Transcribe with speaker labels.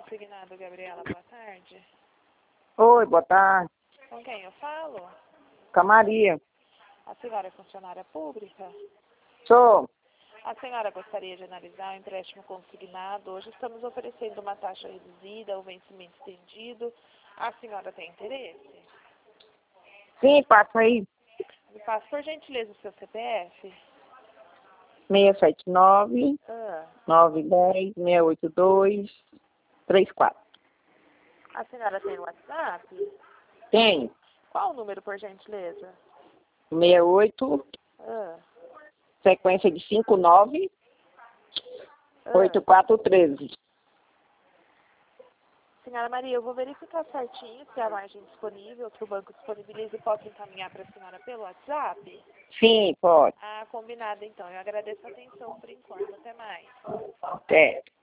Speaker 1: Consignado, Gabriela, boa tarde.
Speaker 2: Oi, boa tarde.
Speaker 1: Com quem eu falo?
Speaker 2: Com a Maria.
Speaker 1: A senhora é funcionária pública?
Speaker 2: Sou.
Speaker 1: A senhora gostaria de analisar o empréstimo consignado? Hoje estamos oferecendo uma taxa reduzida, o vencimento estendido. A senhora tem interesse?
Speaker 2: Sim, passa aí.
Speaker 1: Me passe, por gentileza, o seu CPF.
Speaker 2: 679
Speaker 1: Ah.
Speaker 2: 910 682 34.
Speaker 1: A senhora tem WhatsApp?
Speaker 2: Tem.
Speaker 1: Qual o número, por gentileza?
Speaker 2: 68,
Speaker 1: Ah.
Speaker 2: sequência de 59, 8413.
Speaker 1: Senhora Maria, eu vou verificar certinho se a margem disponível, que o banco disponibiliza e posso encaminhar para a senhora pelo WhatsApp.
Speaker 2: Sim, pode.
Speaker 1: Ah, combinado então. Eu agradeço a atenção por enquanto. Até mais.
Speaker 2: Até.